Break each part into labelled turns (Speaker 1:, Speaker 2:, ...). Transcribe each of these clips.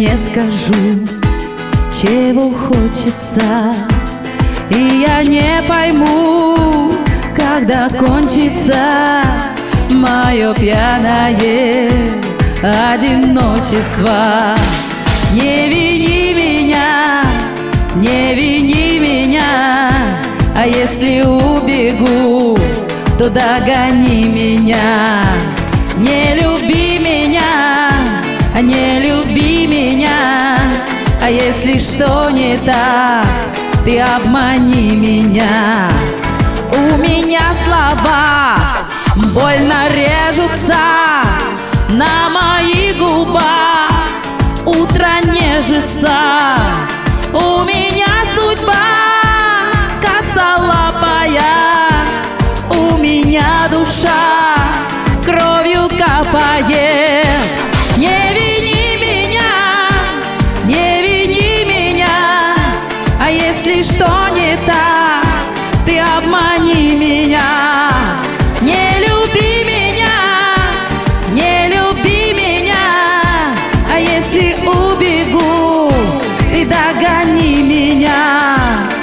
Speaker 1: не скажу, чего хочется, и я не пойму, когда кончится мое пьяное одиночество. Не вини меня, не вини меня, а если убегу, то догони меня. Не люби меня, не люби меня, а если что не так, ты обмани меня. У меня слова больно режутся на моих губах, утро нежится. У меня судьба косолапая, у меня душа кровью капает. Не вини меня, не вини меня, а если что не так, ты обмани меня. Не люби меня, не люби меня, а если убегу, ты догони меня.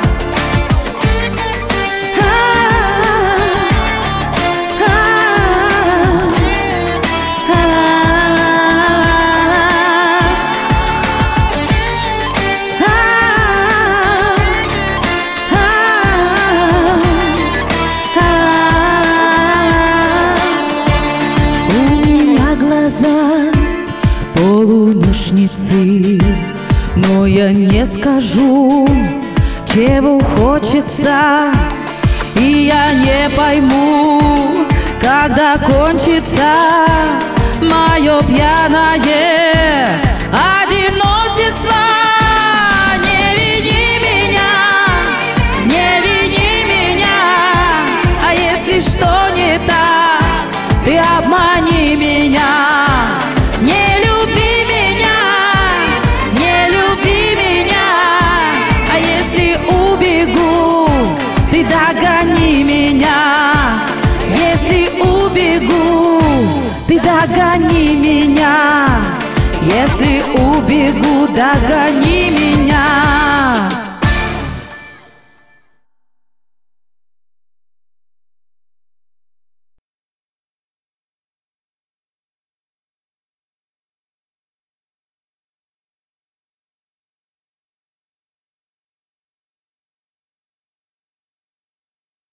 Speaker 1: Полуношницы, но я не скажу, чего хочется, и я не пойму, когда кончится мое пьяное одиночество. Не вини меня, не вини меня, а если что не так, ты обмани меня. Не люби меня, не люби меня, а если убегу, ты догони меня. Если убегу, ты догони меня. Если убегу, догони меня.